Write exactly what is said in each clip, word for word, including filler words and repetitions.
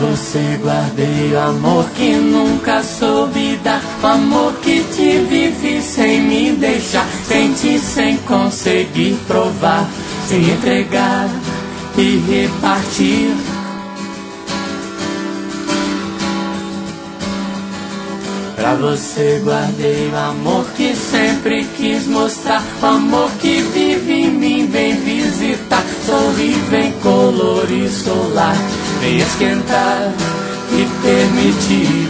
você guardei o amor que nunca soube dar, o amor que te vivi sem me deixar, senti sem conseguir provar, sem entregar e repartir. Pra você guardei o amor que sempre quis mostrar, o amor que vive em mim, vem visitar, sorri, vem colorir solar, vem esquentar e permitir.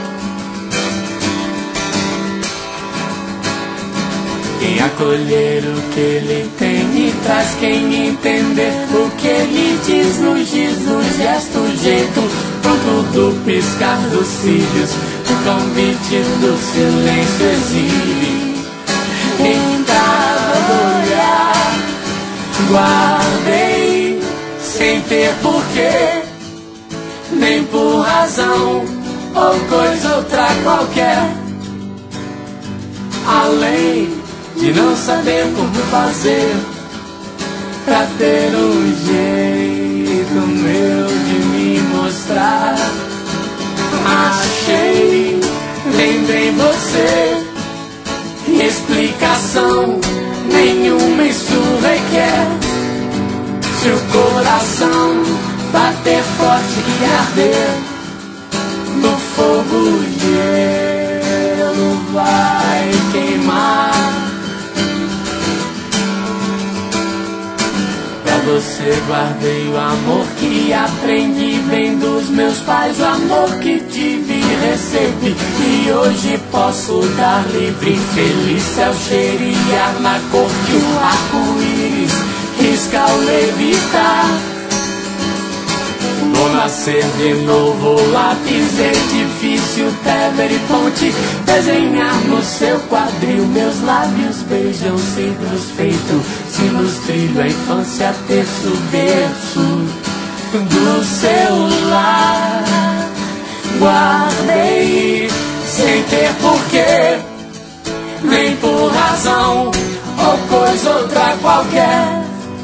Quem acolher o que ele tem e traz, quem entender o que ele diz no giz, no gesto, jeito, pronto do piscar dos cílios, o convite do silêncio exibe. Em cada olhar guardei, sem ter porquê, nem por razão ou coisa outra qualquer, além de não saber como fazer pra ter um jeito meu de me mostrar. Achei, lembrei você, explicação nenhuma isso requer. Se o coração bater forte e arder, no fogo o gelo vai queimar. Você guardei o amor que aprendi, vem dos meus pais, o amor que tive e recebi, e hoje posso dar livre, feliz céu cheirar na cor que o arco-íris risca ao levitar. Vou nascer de novo, lápis, edifício, Tever e ponte, desenhar no seu quadril, meus lábios beijam cedros feito sinos, trilho a infância, terço, berço do seu lar. Guardei sem ter porquê, nem por razão ou coisa outra qualquer,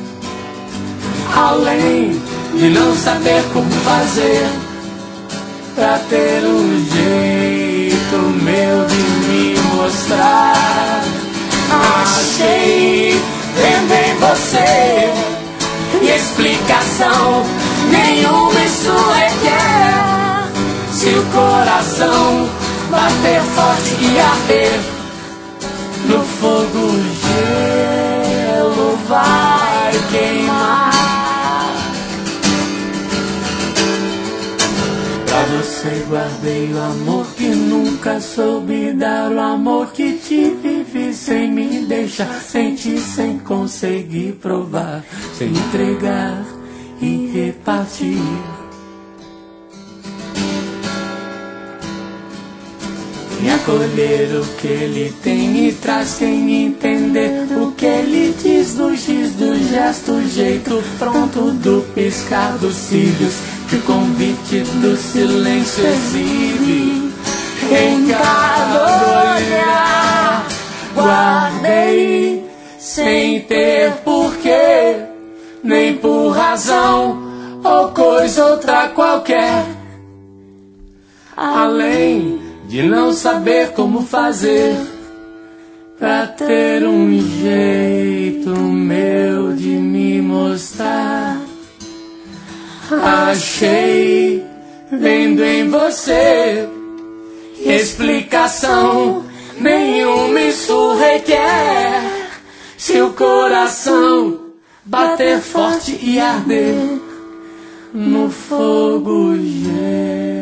além de não saber como fazer pra ter um jeito meu de me mostrar. Achei, vendo em você, explicação nenhuma isso requer. Se o coração bater forte e arder, no fogo o gelo vai queimar. Pra você guardei o amor que nunca soube dar, o amor que te vivi sem me deixar, senti sem conseguir provar, sem entregar e repartir. E acolher o que ele tem e traz, sem entender o que ele diz no giz do gesto, jeito pronto do piscar dos cílios, que o convite do silêncio exibe. Em cada olhar guardei, sem ter porquê, nem por razão ou coisa outra qualquer, além de não saber como fazer pra ter um jeito meu de me mostrar. Achei, vendo em você, explicação nenhuma isso requer. Se o coração bater forte e arder, no fogo gelo